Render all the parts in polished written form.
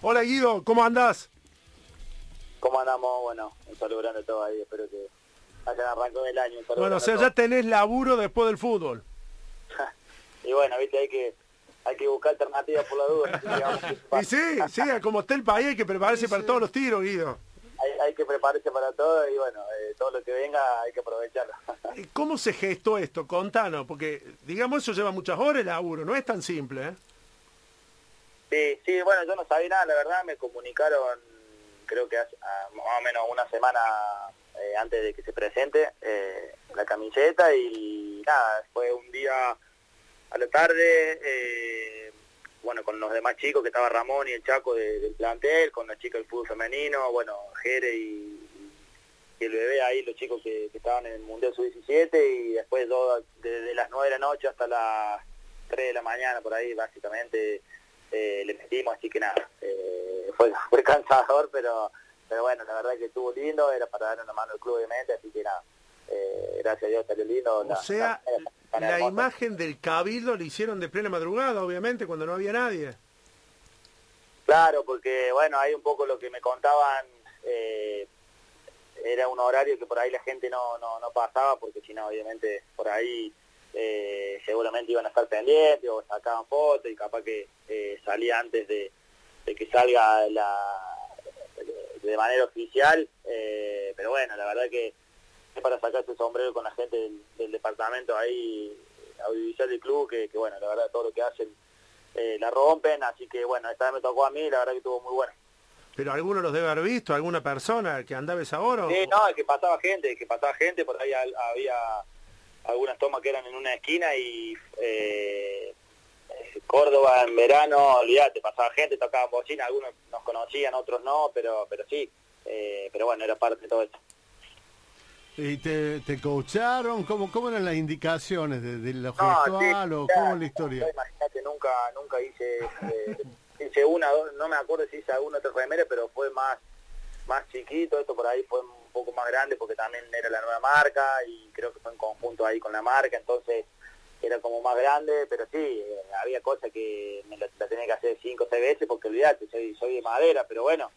Hola Guido, ¿cómo andás? ¿Cómo andamos? Bueno, un saludo grande a todos ahí, espero que hayan arrancado el año. Bueno, o sea, ya tenés laburo después del fútbol. Y bueno, viste, hay que buscar alternativas por la duda. Digamos, y sí, como está el país hay que prepararse para todos los tiros, Guido. Hay que prepararse para todo y bueno, todo lo que venga hay que aprovecharlo. ¿Cómo se gestó esto? Contanos, porque digamos eso lleva muchas horas el laburo, no es tan simple, ¿eh? Sí, bueno, yo no sabía nada, la verdad, me comunicaron, creo que hace más o menos una semana antes de que se presente la camiseta y nada, fue un día a la tarde, bueno, con los demás chicos, que estaba Ramón y el Chaco del plantel, con la chica del fútbol femenino, bueno, Jere y el bebé ahí, los chicos que estaban en el Mundial Sub-17 y después yo desde las 9 de la noche hasta las 3 de la mañana, por ahí básicamente le metimos, así que nada, fue cansador, pero bueno, la verdad que estuvo lindo, era para darle una mano al club obviamente, así que nada, gracias a Dios salió lindo. O sea, la imagen del Cabildo la hicieron de plena madrugada, obviamente, cuando no había nadie. Claro, porque bueno, ahí un poco lo que me contaban, era un horario que por ahí la gente no pasaba, porque si no, obviamente, por ahí seguramente iban a estar pendientes o sacaban fotos y capaz que salía antes de que salga de manera oficial, pero bueno, la verdad que es para sacarse el sombrero con la gente del departamento ahí audiovisual del club, que bueno, la verdad todo lo que hacen la rompen, así que bueno, esta vez me tocó a mí, la verdad que estuvo muy bueno. ¿Pero alguno los debe haber visto? ¿Alguna persona que andaba esa hora? Sí, no, que pasaba gente, por ahí había algunas tomas que eran en una esquina y Córdoba en verano, olvídate, pasaba gente, tocaban bocina, algunos nos conocían, otros no, pero sí, pero bueno, era parte de todo esto. ¿Y te coacharon? ¿Cómo eran las indicaciones de lo gestual o cómo es la historia? Imagínate, nunca hice una, dos, no me acuerdo si hice alguna otra remera, pero fue más chiquito, esto por ahí fue un poco más grande porque también era la nueva marca y creo que fue en conjunto ahí con la marca, entonces era como más grande, pero sí, había cosas que me la tenía que hacer 5 o 6 veces porque olvidate, soy de madera, pero bueno,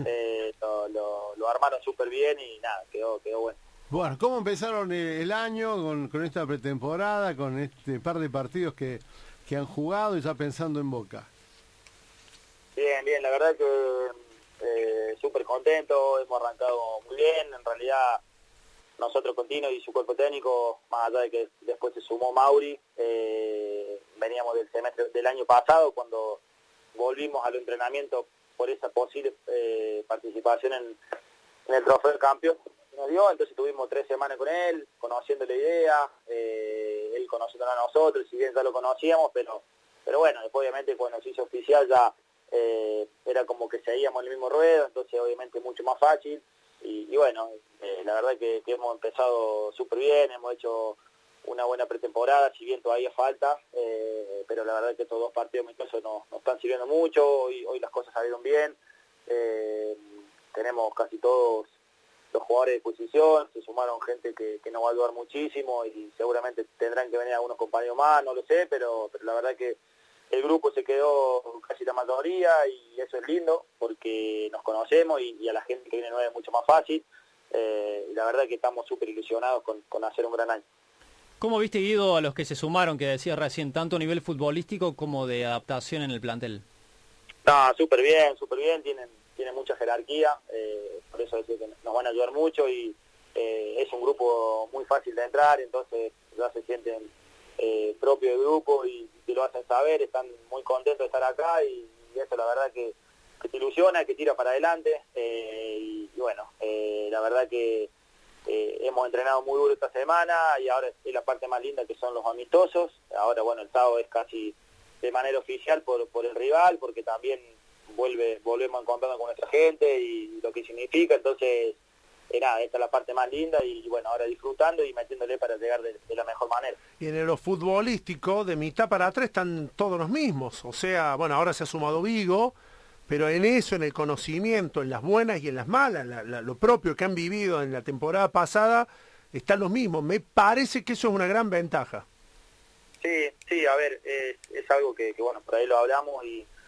lo armaron súper bien y nada, quedó bueno. Bueno, ¿cómo empezaron el año con esta pretemporada, con este par de partidos que han jugado y ya pensando en Boca? Bien, la verdad que súper contento, hemos arrancado muy bien, en realidad nosotros con Tino y su cuerpo técnico, más allá de que después se sumó Mauri, veníamos del semestre del año pasado cuando volvimos al entrenamiento por esa posible participación en el trofeo del campeón. Nos dio, entonces tuvimos 3 semanas con él, conociendo la idea, él conociéndola a nosotros, si bien ya lo conocíamos, pero bueno, después obviamente cuando se hizo oficial ya era como que seguíamos el mismo ruedo, entonces obviamente mucho más fácil, y bueno, la verdad que hemos empezado súper bien, hemos hecho una buena pretemporada, si bien todavía falta, pero la verdad que estos 2 partidos amistosos nos están sirviendo mucho, hoy las cosas salieron bien, tenemos casi todos los jugadores de posición, se sumaron gente que nos va a ayudar muchísimo y seguramente tendrán que venir algunos compañeros más, no lo sé, pero la verdad que el grupo se quedó casi la mayoría y eso es lindo porque nos conocemos y a la gente que viene nueva es mucho más fácil, y la verdad que estamos súper ilusionados con hacer un gran año. ¿Cómo viste, Guido, a los que se sumaron, que decías recién, tanto a nivel futbolístico como de adaptación en el plantel? No, súper bien, tienen mucha jerarquía, por eso decir que nos van a ayudar mucho y es un grupo muy fácil de entrar, entonces ya se sienten propio del grupo y te lo hacen saber, están muy contentos de estar acá y eso la verdad que te ilusiona, que tira para adelante, y bueno, la verdad que hemos entrenado muy duro esta semana y ahora es la parte más linda que son los amistosos, ahora bueno, el sábado es casi de manera oficial por el rival, porque también volvemos a encontrarnos con nuestra gente y lo que significa, entonces nada, esta es la parte más linda y bueno, ahora disfrutando y metiéndole para llegar de la mejor manera. Y en lo futbolístico, de mitad para atrás están todos los mismos, o sea, bueno, ahora se ha sumado Vigo, pero en eso, en el conocimiento, en las buenas y en las malas, lo propio que han vivido en la temporada pasada, están los mismos. Me parece que eso es una gran ventaja. Sí, a ver, es algo que bueno, por ahí lo hablamos y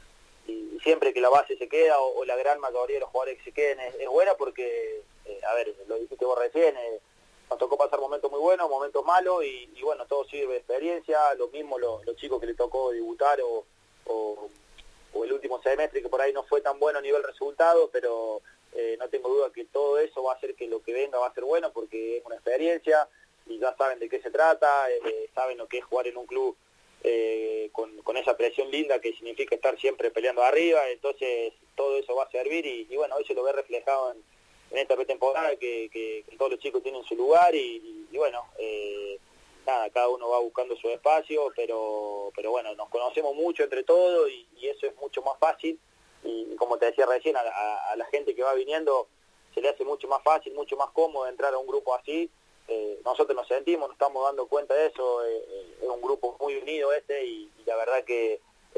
y siempre que la base se queda, o la gran mayoría de los jugadores que se queden es buena porque, a ver, lo dijiste vos recién, nos tocó pasar momentos muy buenos, momentos malos, y bueno, todo sirve de experiencia, lo mismo los chicos que les tocó debutar o el último semestre que por ahí no fue tan bueno a nivel resultado, pero no tengo duda que todo eso va a hacer que lo que venga va a ser bueno porque es una experiencia y ya saben de qué se trata, saben lo que es jugar en un club con esa presión linda que significa estar siempre peleando arriba, entonces todo eso va a servir y bueno, hoy se lo ve reflejado en esta pretemporada que todos los chicos tienen su lugar y bueno, nada, cada uno va buscando su espacio, pero bueno, nos conocemos mucho entre todos y eso es mucho más fácil y como te decía recién, a la gente que va viniendo se le hace mucho más fácil, mucho más cómodo entrar a un grupo así. Nosotros nos sentimos, nos estamos dando cuenta de eso, es un grupo muy unido y la verdad que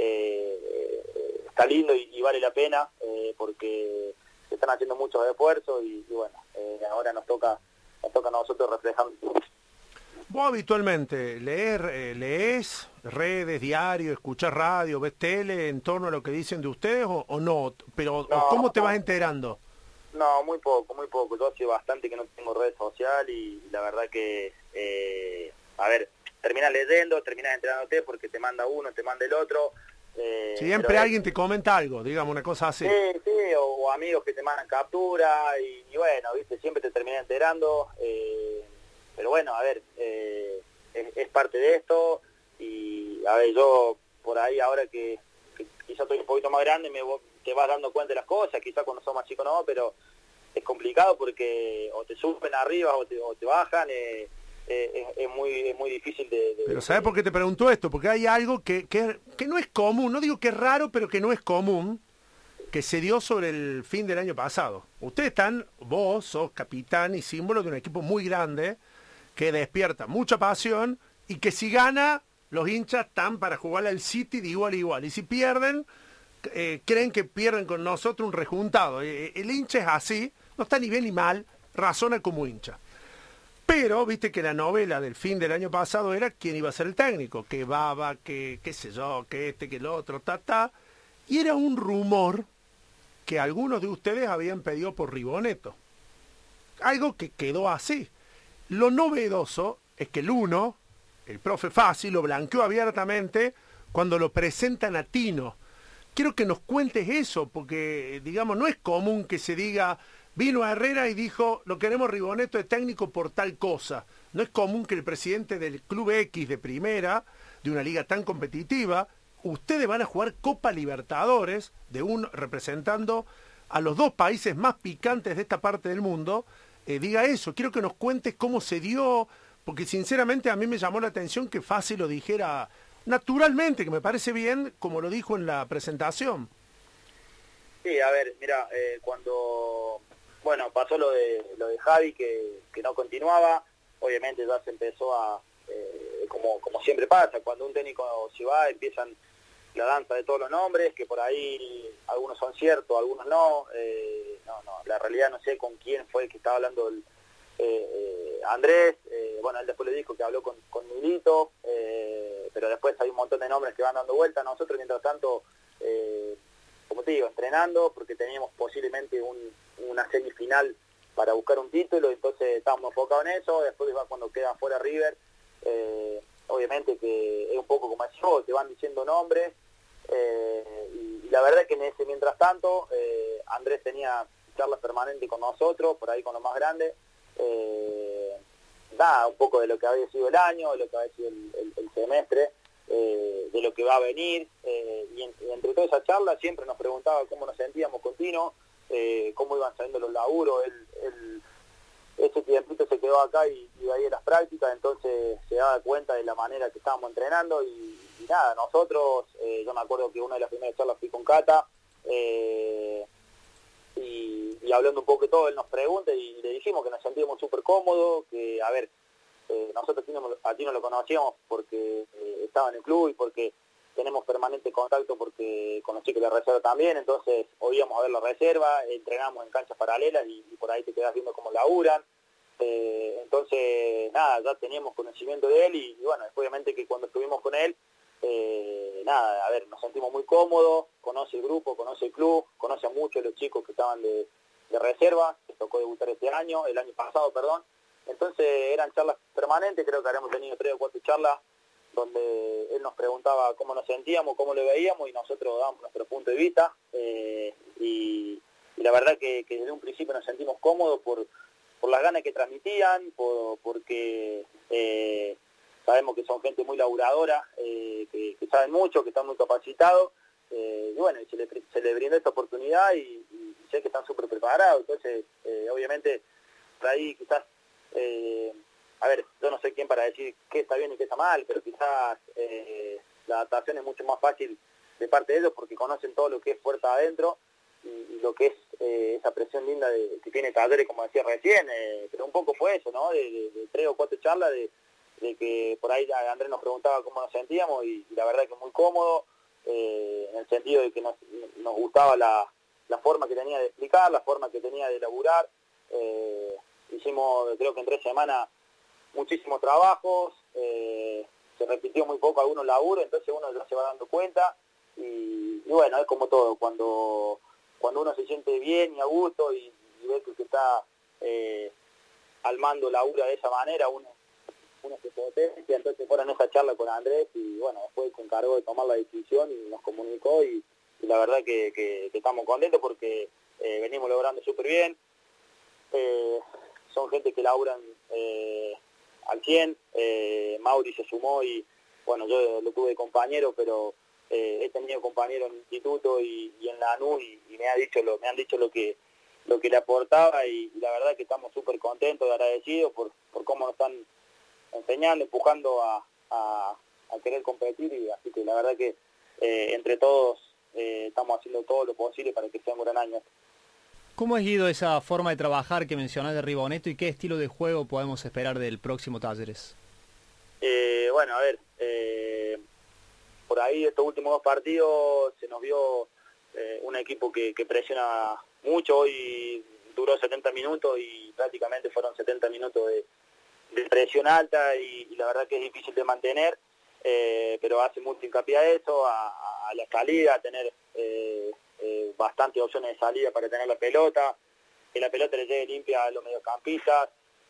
está lindo y vale la pena porque se están haciendo muchos esfuerzos y bueno, ahora nos toca a nosotros reflejar. Vos habitualmente lees redes, diarios, escuchás radio, ves tele en torno a lo que dicen de ustedes o no, pero No, ¿o cómo te vas enterando? No, muy poco. Yo hace bastante que no tengo red social y la verdad que, a ver, terminás leyendo, terminás enterándote porque te manda uno, te manda el otro. Siempre alguien te comenta algo, digamos, una cosa así. Sí, o amigos que te mandan captura y bueno, viste, siempre te terminás enterando. Pero bueno, a ver, es parte de esto y a ver, yo por ahí ahora que quizá estoy un poquito más grande te vas dando cuenta de las cosas, quizá cuando sos más chico no, pero es complicado porque o te suben arriba o te bajan, es muy difícil de... Pero ¿sabes por qué te pregunto esto? Porque hay algo que no es común, no digo que es raro, pero que no es común, que se dio sobre el fin del año pasado. Vos sos capitán y símbolo de un equipo muy grande, que despierta mucha pasión y que si gana, los hinchas están para jugar al City de igual a igual. Y si pierden, creen que pierden con nosotros un rejuntado. El hincha es así, no está ni bien ni mal, razona como hincha. Pero, viste que la novela del fin del año pasado era quién iba a ser el técnico, que Baba, que qué sé yo, que que el otro, y era un rumor que algunos de ustedes habían pedido por Ribonetto. Algo que quedó así. Lo novedoso es que el profe Fassi, lo blanqueó abiertamente cuando lo presentan a Tino. Quiero que nos cuentes eso, porque, digamos, no es común que se diga, vino a Herrera y dijo, lo queremos Ribonetto de técnico por tal cosa. No es común que el presidente del Club X de primera, de una liga tan competitiva, ustedes van a jugar Copa Libertadores, representando a los dos países más picantes de esta parte del mundo, diga eso. Quiero que nos cuentes cómo se dio, porque sinceramente a mí me llamó la atención que Fassi lo dijera naturalmente, que me parece bien, como lo dijo en la presentación. Sí, a ver, mira, cuando pasó lo de Javi, que no continuaba, obviamente ya se empezó a, como siempre pasa, cuando un técnico se va, empiezan la danza de todos los nombres, que por ahí algunos son ciertos, algunos no, la realidad no sé con quién fue el que estaba hablando Andrés, él después le dijo que habló con Milito, pero después hay un montón de nombres que van dando vuelta. Nosotros mientras tanto, como te digo, entrenando, porque teníamos posiblemente una semifinal para buscar un título, entonces estábamos enfocados en eso. Después cuando queda fuera River, obviamente que es un poco como eso, te van diciendo nombres, y la verdad es que en ese mientras tanto, Andrés tenía charlas permanentes con nosotros, por ahí con los más grandes, un poco de lo que había sido el año, de lo que había sido el semestre, de lo que va a venir, y entre toda esa charla siempre nos preguntaba cómo nos sentíamos con Tino, cómo iban saliendo los laburos. Ese tiempito se quedó acá y de ahí en las prácticas, entonces se daba cuenta de la manera que estábamos entrenando y nada, nosotros, yo me acuerdo que una de las primeras charlas fui con Cata, y hablando un poco de todo, él nos pregunta y le dijimos que nos sentíamos súper cómodos, que a ver, nosotros a Tino lo conocíamos porque estaba en el club y porque tenemos permanente contacto porque con los chicos de la reserva también, entonces oíamos a ver la reserva, entrenamos en canchas paralelas y por ahí te quedas viendo cómo laburan, entonces nada, ya teníamos conocimiento de él y bueno, obviamente que cuando estuvimos con él nada, a ver, nos sentimos muy cómodos, conoce el grupo, conoce el club, conoce a muchos de los chicos que estaban de reserva, que tocó debutar el año pasado, perdón. Entonces eran charlas permanentes, creo que habremos tenido 3 o 4 charlas donde él nos preguntaba cómo nos sentíamos, cómo lo veíamos y nosotros dábamos nuestro punto de vista. Y la verdad que desde un principio nos sentimos cómodos por las ganas que transmitían, porque sabemos que son gente muy laburadora, que saben mucho, que están muy capacitados, y bueno, se les brindó esta oportunidad y sé que están súper preparados. Entonces, obviamente, por ahí quizás, a ver, yo no soy quién para decir qué está bien y qué está mal, pero quizás la adaptación es mucho más fácil de parte de ellos porque conocen todo lo que es puerta adentro y lo que es esa presión linda que tiene Talleres, como decía recién, pero un poco fue eso, ¿no? De 3 o 4 charlas de que por ahí Andrés nos preguntaba cómo nos sentíamos y la verdad que muy cómodo, en el sentido de que nos gustaba la forma que tenía de explicar, la forma que tenía de laburar. Hicimos, creo que en 3 semanas, muchísimos trabajos, se repitió muy poco algunos laburos, entonces uno ya se va dando cuenta y bueno, es como todo, cuando uno se siente bien y a gusto y ve que está al mando labura de esa manera, uno se potencia. Entonces fueron esa charla con Andrés y bueno, después se encargó de tomar la decisión y nos comunicó y la verdad que estamos contentos porque venimos logrando súper bien. Son gente que laburan al 100, Mauri se sumó y bueno, yo lo tuve de compañero, pero he tenido compañeros en el instituto y en la ANU y me han dicho lo que le aportaba y la verdad que estamos súper contentos y agradecidos por cómo nos están enseñando, empujando a querer competir y así que la verdad que entre todos estamos haciendo todo lo posible para que sea un gran año. ¿Cómo es, Guido, esa forma de trabajar que mencionás de Riboneto y qué estilo de juego podemos esperar del próximo Talleres? Bueno, a ver, por ahí estos últimos 2 partidos se nos vio un equipo que presiona mucho. Hoy duró 70 minutos y prácticamente fueron 70 minutos de presión alta y la verdad que es difícil de mantener, pero hace mucho hincapié a eso, a la salida, a tener bastantes opciones de salida para tener la pelota, que la pelota le llegue limpia a los mediocampistas,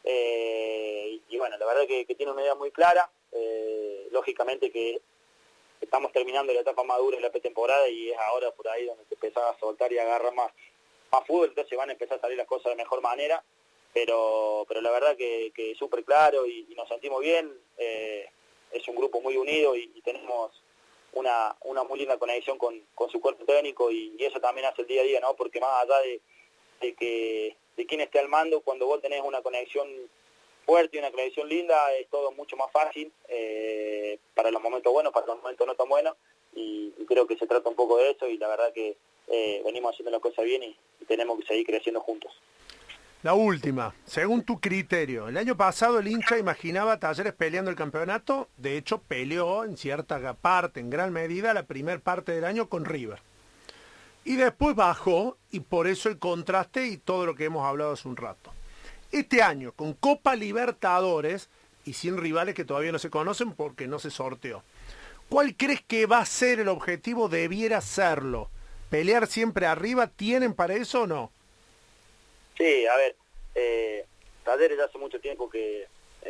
y bueno, la verdad que tiene una idea muy clara. Lógicamente que estamos terminando la etapa madura de la pretemporada y es ahora por ahí donde se empezaba a soltar y agarrar más fútbol, entonces van a empezar a salir las cosas de mejor manera, pero la verdad que súper claro y nos sentimos bien. Es un grupo muy unido y tenemos una muy linda conexión con su cuerpo técnico y eso también hace el día a día, ¿no? Porque más allá de quién esté al mando, cuando vos tenés una conexión fuerte y una conexión linda, es todo mucho más fácil para los momentos buenos, para los momentos no tan buenos y creo que se trata un poco de eso y la verdad que venimos haciendo las cosas bien y tenemos que seguir creciendo juntos. La última, según tu criterio, el año pasado el hincha imaginaba a Talleres peleando el campeonato, de hecho peleó en cierta parte, en gran medida, la primer parte del año con River. Y después bajó, y por eso el contraste y todo lo que hemos hablado hace un rato. Este año, con Copa Libertadores, y sin rivales que todavía no se conocen porque no se sorteó, ¿cuál crees que va a ser el objetivo? Debiera serlo. ¿Pelear siempre arriba? ¿Tienen para eso o no? Sí, a ver, Talleres ya hace mucho tiempo que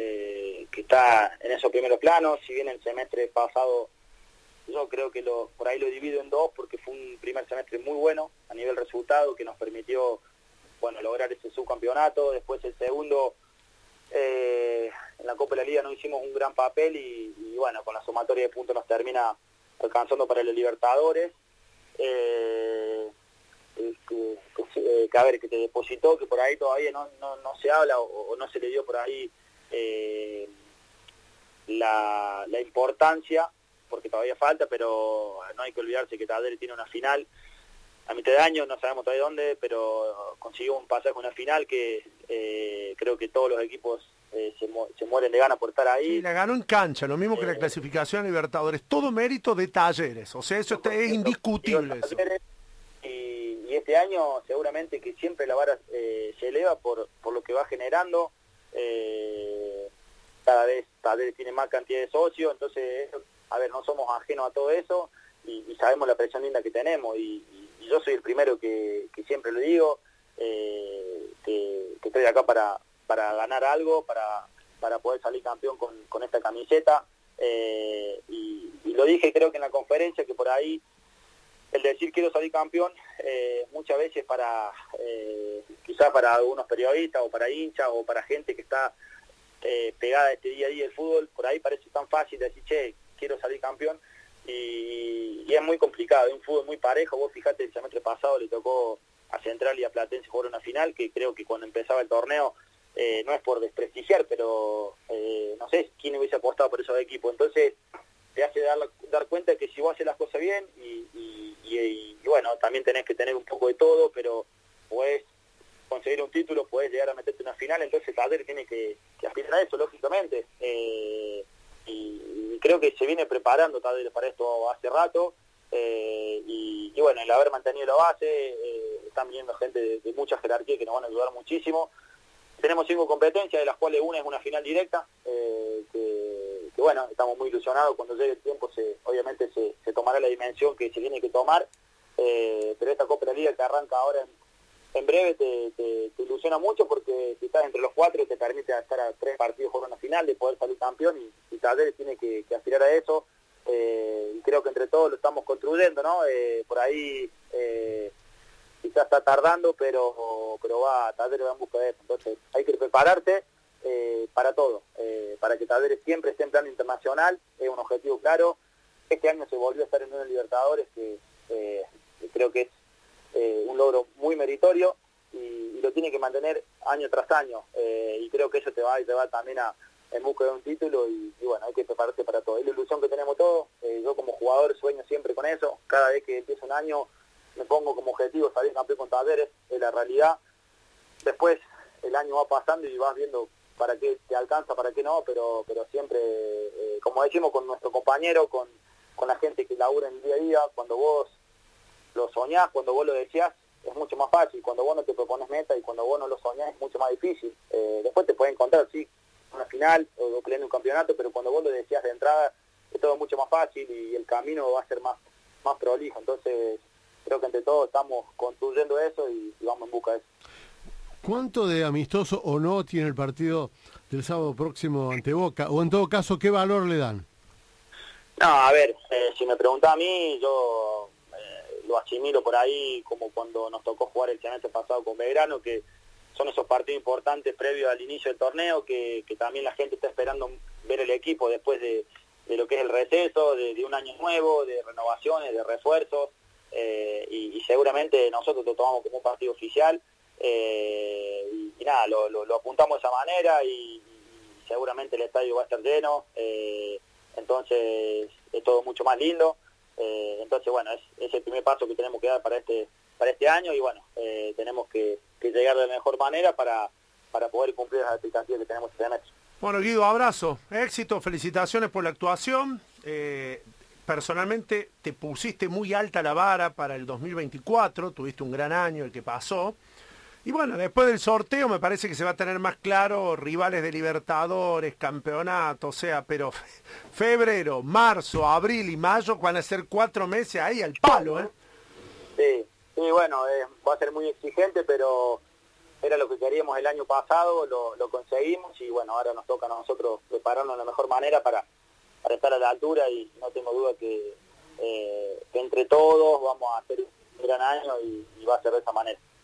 está en esos primeros planos, si bien el semestre pasado yo creo que por ahí lo divido en 2 porque fue un primer semestre muy bueno a nivel resultado que nos permitió lograr ese subcampeonato. Después el segundo, en la Copa de la Liga no hicimos un gran papel y con la sumatoria de puntos nos termina alcanzando para los Libertadores. Que te depositó, que por ahí todavía no se habla o no se le dio por ahí la importancia, porque todavía falta, pero no hay que olvidarse que Talleres tiene una final a mitad de año, no sabemos todavía dónde, pero consiguió un pasaje a una final que creo que todos los equipos se mueren de ganas por estar ahí. Sí, la ganó en cancha, lo mismo que la clasificación a Libertadores, todo mérito de Talleres, o sea, eso es indiscutible. Eso. Y este año seguramente que siempre la vara se eleva por lo que va generando, cada vez Talleres tiene más cantidad de socios, entonces a ver, no somos ajenos a todo eso y sabemos la presión linda que tenemos y yo soy el primero que siempre lo digo, que estoy acá para ganar algo, para poder salir campeón con esta camiseta, y lo dije creo que en la conferencia, que por ahí el decir quiero salir campeón muchas veces quizás para algunos periodistas o para hinchas o para gente que está pegada a este día a día del fútbol, por ahí parece tan fácil decir, che, quiero salir campeón, y es muy complicado, es un fútbol muy parejo. Vos fijate, el semestre pasado le tocó a Central y a Platense jugar una final, que creo que cuando empezaba el torneo, no es por desprestigiar, pero no sé quién hubiese apostado por esos equipos. Entonces te hace dar cuenta que si vos haces las cosas bien y bueno, también tenés que tener un poco de todo, pero podés conseguir un título, podés llegar a meterte en una final. Entonces Talleres tiene que aspirar a eso, lógicamente, y creo que se viene preparando Talleres para esto hace rato, y bueno, el haber mantenido la base, están viniendo gente de mucha jerarquía que nos van a ayudar muchísimo. Tenemos 5 competencias, de las cuales una es una final directa, que bueno, estamos muy ilusionados. Cuando llegue el tiempo obviamente se tomará la dimensión que se tiene que tomar, pero esta Copa de la Liga que arranca ahora en breve te ilusiona mucho, porque si estás entre los 4 te permite estar a 3 partidos por una final, de poder salir campeón, y Talleres tiene que aspirar a eso, y creo que entre todos lo estamos construyendo, ¿no? Por ahí quizás está tardando, pero Talleres va en busca de eso. Entonces hay que prepararse para todo, para que Talleres siempre esté en plano internacional, es un objetivo claro. Este año se volvió a estar en una Libertadores, que creo que es un logro muy meritorio, y lo tiene que mantener año tras año, y creo que eso te va también en busca de un título, y bueno, hay que prepararse para todo. Es la ilusión que tenemos todos. Yo como jugador sueño siempre con eso. Cada vez que empieza un año me pongo como objetivo salir campeón con Talleres, es la realidad. Después el año va pasando y vas viendo para qué te alcanza, para qué no, pero siempre, como decimos con nuestro compañero, con la gente que labura en el día a día, cuando vos lo soñás, cuando vos lo deseás, es mucho más fácil. Cuando vos no te propones meta y cuando vos no lo soñás, es mucho más difícil. Después te puedes encontrar, sí, una final o peleando un campeonato, pero cuando vos lo deseás de entrada, es todo mucho más fácil y el camino va a ser más prolijo. Entonces creo que entre todos estamos construyendo eso y vamos en busca de eso. ¿Cuánto de amistoso o no tiene el partido del sábado próximo ante Boca? O en todo caso, ¿qué valor le dan? No, a ver, si me preguntás a mí, yo lo asimilo por ahí como cuando nos tocó jugar el semestre pasado con Belgrano, que son esos partidos importantes previos al inicio del torneo, que también la gente está esperando ver el equipo después de lo que es el receso, de un año nuevo, de renovaciones, de refuerzos, y seguramente nosotros lo tomamos como un partido oficial, y nada, lo apuntamos de esa manera, y seguramente el estadio va a estar lleno, entonces es todo mucho más lindo. Entonces bueno, es el primer paso que tenemos que dar para este año, y bueno, tenemos que llegar de la mejor manera para poder cumplir las expectativas que tenemos este semestre. Bueno, Guido, abrazo, éxito, felicitaciones por la actuación. Personalmente te pusiste muy alta la vara para el 2024, tuviste un gran año el que pasó. Y bueno, después del sorteo me parece que se va a tener más claro rivales de Libertadores, campeonato, o sea, pero febrero, marzo, abril y mayo van a ser 4 meses ahí al palo, ¿eh? Sí, bueno, va a ser muy exigente, pero era lo que queríamos el año pasado, lo conseguimos, y bueno, ahora nos toca a nosotros prepararnos de la mejor manera para estar a la altura, y no tengo duda que entre todos vamos a hacer un gran año y va a ser de esa manera.